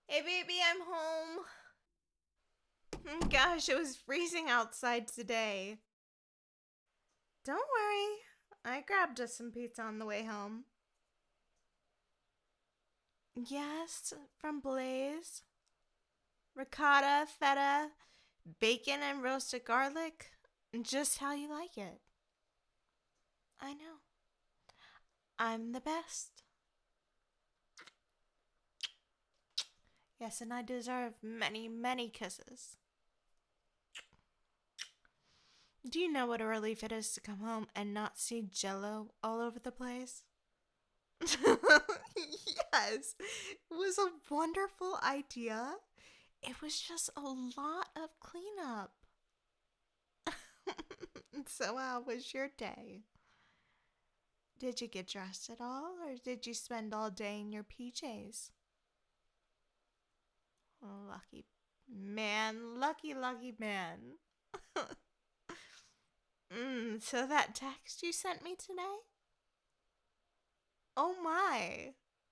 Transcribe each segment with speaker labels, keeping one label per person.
Speaker 1: Hey baby, I'm home. Gosh, it was freezing outside today. Don't worry, I grabbed us some pizza on the way home. Yes, from Blaze. Ricotta, feta, bacon, and roasted garlic. Just how you like it. I know. I'm the best. Yes, and I deserve many, many kisses. Do you know what a relief it is to come home and not see jello all over the place? Yes, it was a wonderful idea. It was just a lot of cleanup. So, how was your day? Did you get dressed at all, or did you spend all day in your PJs? Lucky man, lucky man. So that text you sent me today? Oh my.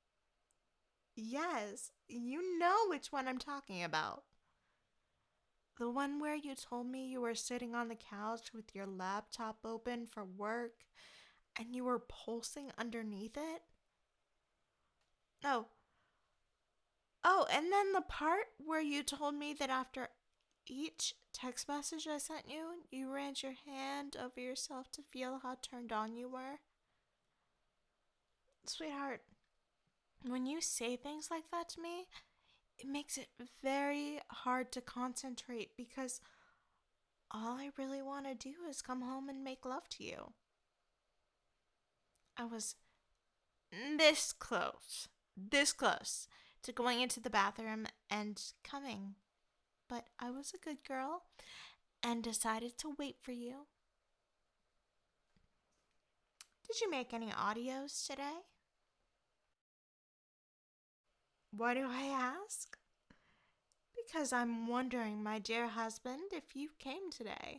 Speaker 1: Yes, you know which one I'm talking about. The one where you told me you were sitting on the couch with your laptop open for work and you were pulsing underneath it? Oh, and then the part where you told me that after each text message I sent you, you ran your hand over yourself to feel how turned on you were? Sweetheart, when you say things like that to me, it makes it very hard to concentrate because all I really want to do is come home and make love to you. I was this close to going into the bathroom and coming. But I was a good girl and decided to wait for you. Did you make any audios today? Why do I ask? Because I'm wondering, my dear husband, if you came today.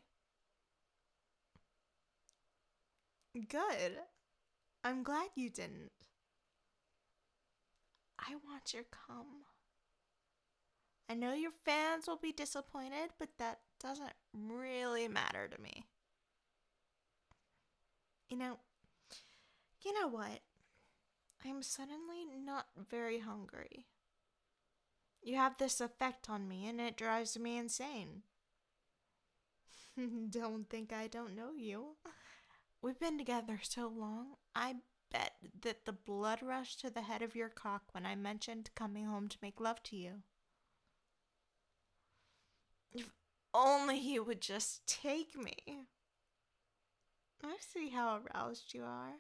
Speaker 1: Good. I'm glad you didn't. I want your cum. I know your fans will be disappointed, but that doesn't really matter to me. You know, you know what? I'm suddenly not very hungry. You have this effect on me and it drives me insane. Don't think I don't know you. We've been together so long, I bet that the blood rushed to the head of your cock when I mentioned coming home to make love to you. If only you would just take me. I see how aroused you are.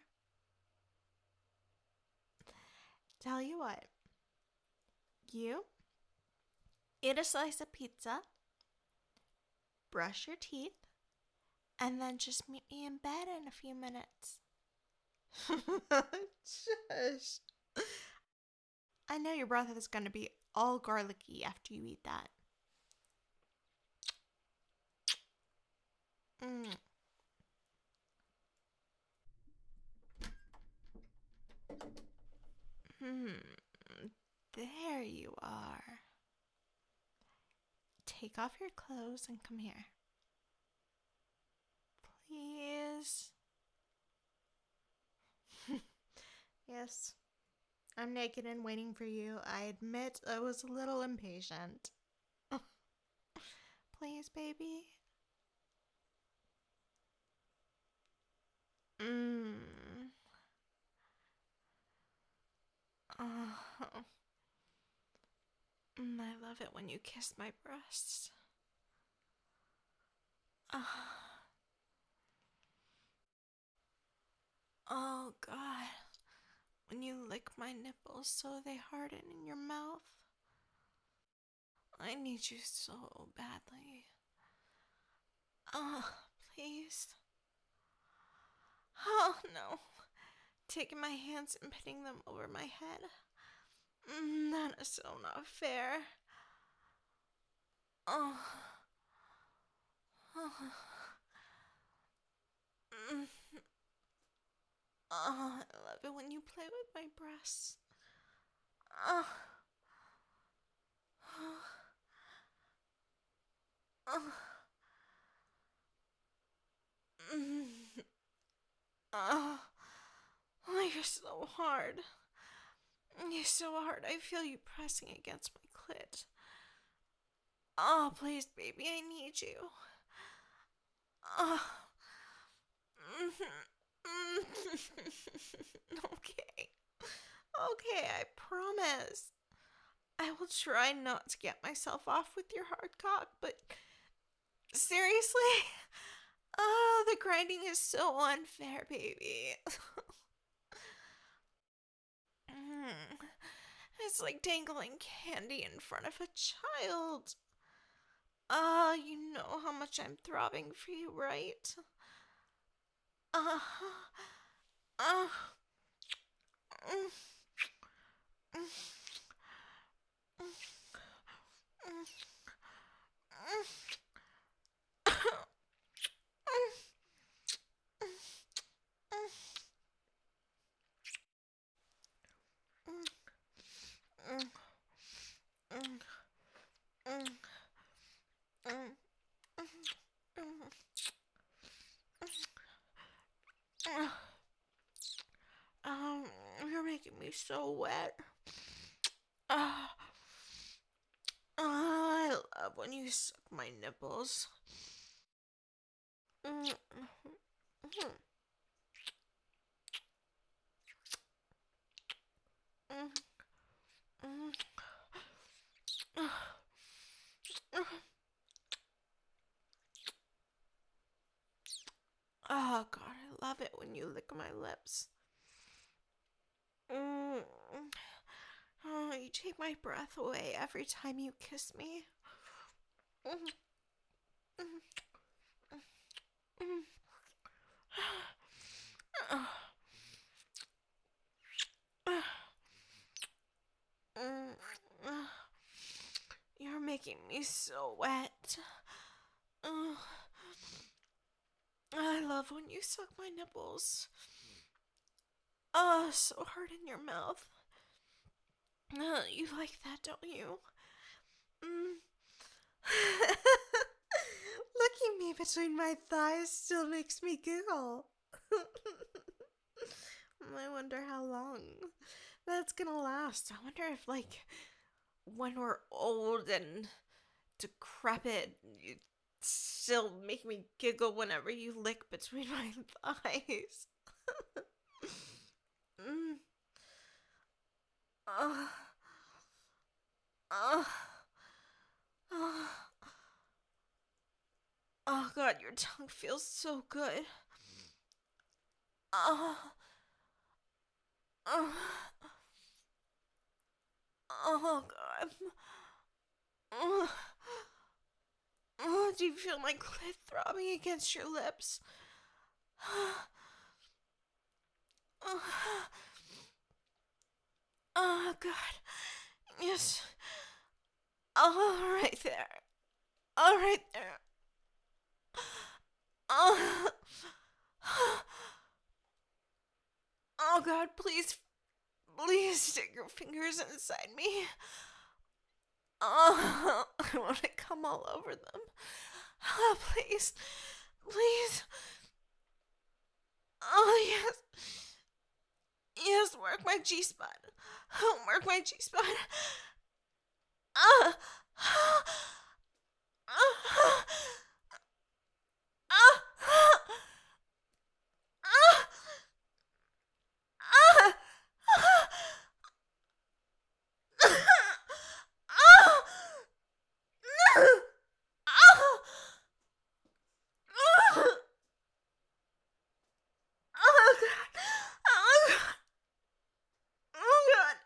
Speaker 1: Tell you what, you eat a slice of pizza, brush your teeth, and then just meet me in bed in a few minutes. Shush. I know your breath is going to be all garlicky after you eat that. Mm. Hmm. There you are. Take off your clothes and come here. Please. Yes, I'm naked and waiting for you. I admit I was a little impatient. Please, baby. Mmm. Oh, I love it when you kiss my breasts. Oh, oh God. When you lick my nipples so they harden in your mouth. I need you so badly. Oh, please. Oh, no. Taking my hands and putting them over my head. That is so not fair. Oh. Oh. Oh, I love it when you play with my breasts. Oh. Oh, you're so hard. You're so hard. I feel you pressing against my clit. Oh, please, baby, I need you. Oh. Okay. Okay, I promise. I will try not to get myself off with your hard cock, but seriously? Oh, the grinding is so unfair, baby. It's like dangling candy in front of a child. You know how much I'm throbbing for you, right? Uh, uh, mm, mm, mm, um, you're making me so wet. Uh, I love when you suck my nipples. Mm, mm, mm, mm, Oh God, I love it when you lick my lips. Mm. Oh, you take my breath away every time you kiss me. Mm, mm, mm. You're making me so wet. Uh, I love when you suck my nipples. So hard in your mouth. You like that, don't you? Mm. Looking me between my thighs still makes me giggle. I wonder how long that's gonna last. I wonder if, like, when we're old and decrepit, you still make me giggle whenever you lick between my thighs. mm. uh, uh, uh. Oh God, your tongue feels so good. Uh, uh, oh God. Uh, do you feel my clit throbbing against your lips? Uh, oh God. Yes. Oh, right there. Oh, right there. Oh, oh God, please, please stick your fingers inside me. Oh, I want to come all over them. Oh, please, please. Oh, yes. Yes, work my G spot. Work my G spot. Ah. Oh God! Oh God! Oh God!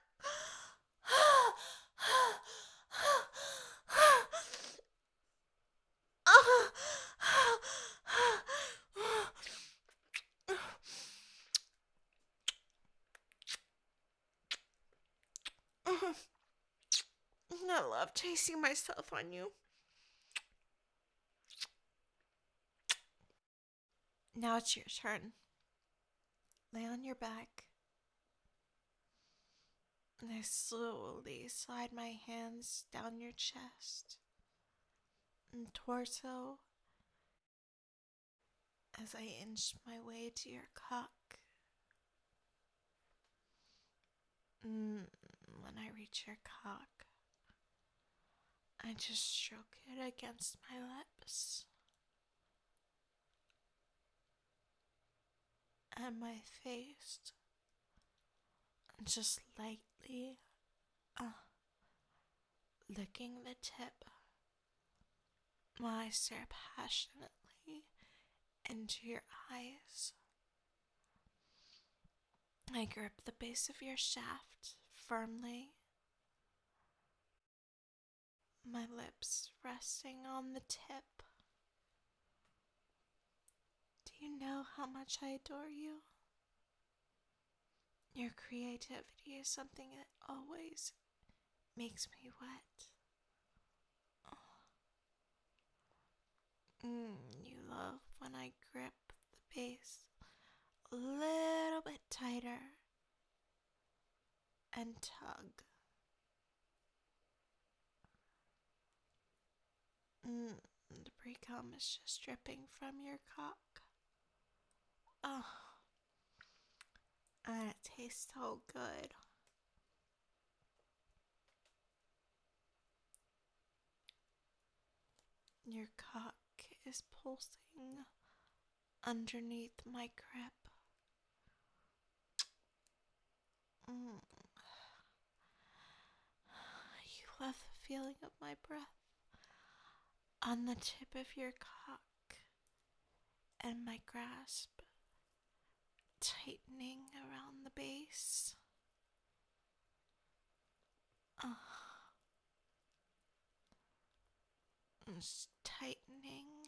Speaker 1: I love tasting myself on you. Now it's your turn. Lay on your back, and I slowly slide my hands down your chest, and torso as I inch my way to your cock. When I reach your cock, I just stroke it against my lips and my face, just lightly licking the tip while I stare passionately into your eyes. I grip the base of your shaft firmly, my lips resting on the tip. Do you know how much I adore you? Your creativity is something that always makes me wet. You love when I grip the base a little bit tighter and tug. The pre-cum is just dripping from your cock. Oh, and it tastes so good. Your cock is pulsing underneath my grip. You love the feeling of my breath on the tip of your cock and my grasp tightening around the base. It's tightening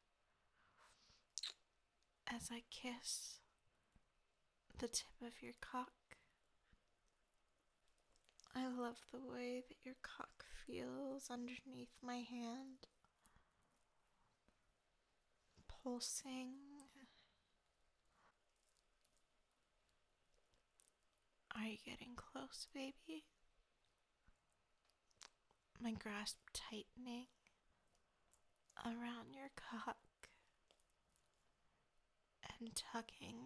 Speaker 1: as I kiss the tip of your cock. I love the way that your cock feels underneath my hand, pulsing. Are you getting close, baby? My grasp tightening around your cock and tugging.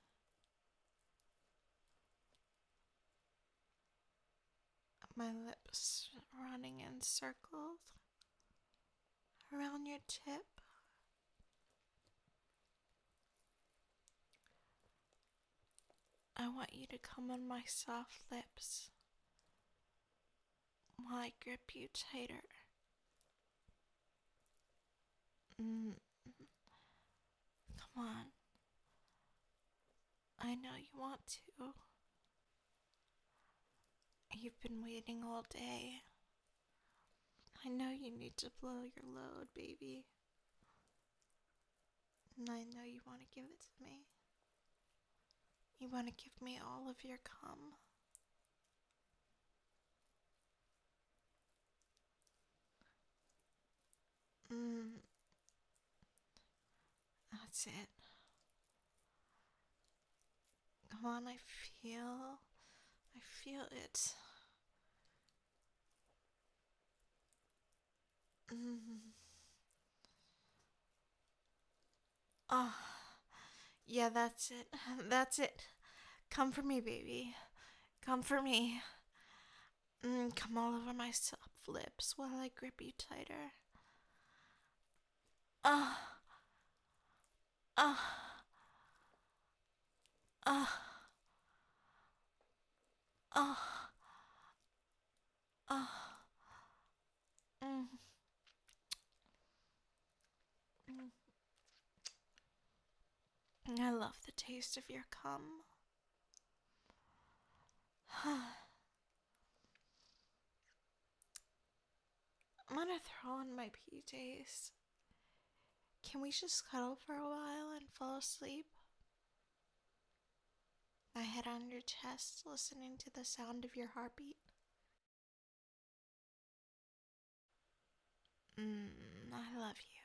Speaker 1: My lips running in circles around your tip. I want you to come on my soft lips while I grip you tighter. Come on. I know you want to. You've been waiting all day. I know you need to blow your load, baby. And I know you want to give it to me. You want to give me all of your cum. That's it. Come on, I feel it. Oh, yeah, that's it. That's it. Come for me, baby. Come for me. Come all over my soft lips while I grip you tighter. Ah, ah, ah, ah, ah. Mm, mm. I love the taste of your cum. I'm gonna throw on my PJs. Can we just cuddle for a while and fall asleep? My head on your chest, listening to the sound of your heartbeat. I love